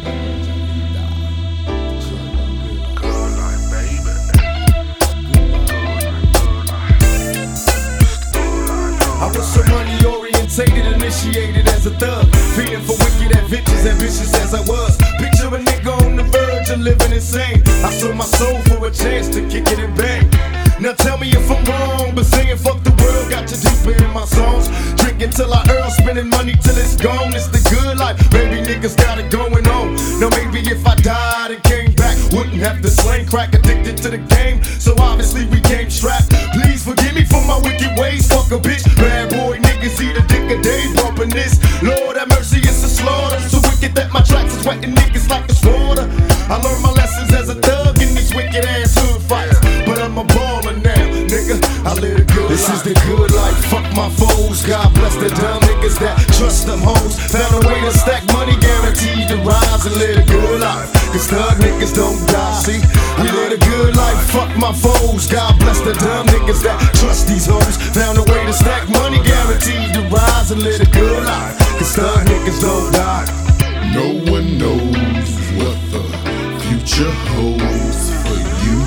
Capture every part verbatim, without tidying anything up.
I was so money orientated, initiated as a thug, feeding for wicked adventures, ambitious as I was. Picture a nigga on the verge of living insane. I sold my soul for a chance to kick it and bang. Now tell me if I'm wrong, but saying fuck the world got you deeper in my songs. Drinking till I earn, spending money till it's gone. It's the good life, baby, niggas got it going on. Now maybe if I died and came back, wouldn't have to slang crack, addicted to the game. So obviously we came strapped. Please forgive me for my wicked ways, fuck a bitch. Bad boy niggas eat a dick a day, bumping this. Lord have mercy, it's a slaughter. So wicked that my tracks is wetting niggas like a slaughter. I learned my lessons as a thug in these wicked ass hood fights, but I'm a baller now, nigga. I live a good this life. This is the good life, fuck my foes. God bless the dumb niggas that trust them hoes. Found a way to stack money, guaranteed to rise and live a good life. Cause thug niggas don't die, see? We live a good life, fuck my foes. God bless the dumb niggas that trust these hoes. Found a way to stack money, guaranteed to rise and live a good life. Cause thug niggas don't die. No one knows what the future holds for you.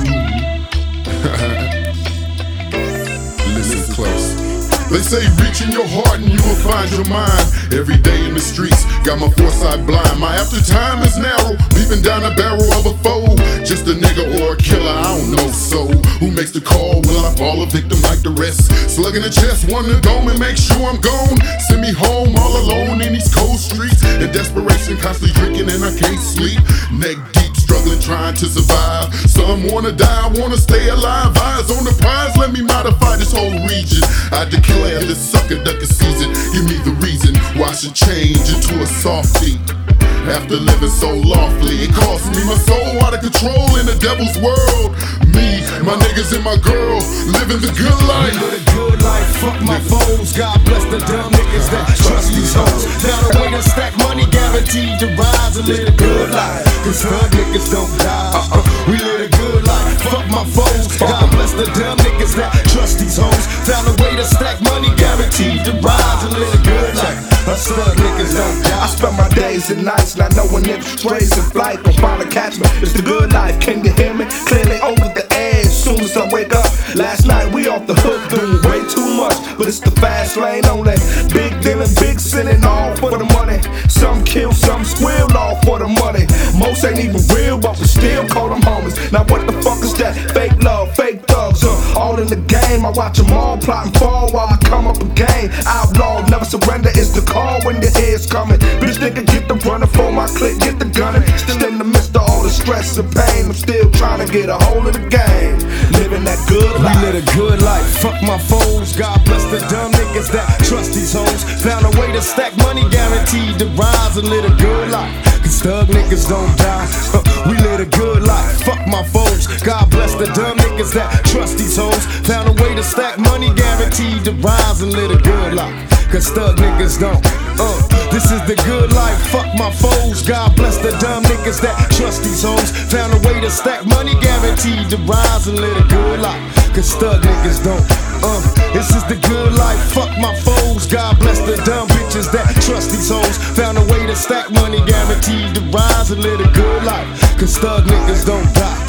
Listen close. They say reach in your heart and you will find your mind. Every day in the streets, got my foresight blind. My after time is narrow, leaving down the barrel of a foe. Just a nigga or a killer, I don't know. So who makes the call? Will I fall a victim like the rest? Slugging the chest, one to go and make sure I'm gone. Send me home all alone in these cold streets. In desperation, constantly drinking and I can't sleep. Neck deep, struggling, trying to survive. Some wanna die, wanna stay alive. Eyes on the prize, let me modify this whole region. I declare this sucker ducker season. Give me the reason why I should change into a softie. After living so lawfully, it cost me my soul out of control in the devil's world. Me, my niggas and my girl, living the good life. Live the good life, fuck my foes. God bless the dumb niggas that trust these hoes. Found a way to stack money, guaranteed to rise and live a good life. Cause thug niggas don't die. Uh-uh. We live a good life, fuck my foes. God bless the dumb niggas that trust these hoes. Found a way to stack money, guaranteed to rise and live a good life. Us thug niggas don't die. I spend my days and nights not knowing if strays in flight gon' finally catch me. It's the good life, can you hear me? Clearly over the edge, soon as I wake up. Last night we off the hook doing way too much, but it's the fast lane only. Big dealing, big sinning, all for the money. Some kill, some squeal, all for the money. Most ain't even real, but we still call them homies. Now what the fuck is that? Fake love, fake thugs, uh, all in the game. I watch them all plot and fall while I come up again. Outlaw, never surrender, it's the call when the head's coming. Bitch nigga get the running for my click, get the gunning. Still in the midst of all the stress and pain, I'm still trying to get a hold of the game. Living that good life. We live a good life, fuck my foes. God bless the dumb niggas that trust these hoes. Found a way to stack money, guaranteed to rise and live a good life. Cause thug niggas don't die. Uh, we live a good life, fuck my foes. God bless the dumb niggas that trust these hoes. Found a way to stack money, guaranteed to rise and live a good life. Cause thug niggas don't. Uh, this is the good life, fuck my foes. God bless the dumb niggas that trust these hoes. Found a way to stack money, guaranteed to rise and live a good life. Cause thug niggas don't. Uh, this is the good life, fuck my foes. God bless the dumb bitches that trust these hoes. Found a way to stack money, guaranteed to rise and live a good life. Cause thug niggas don't die.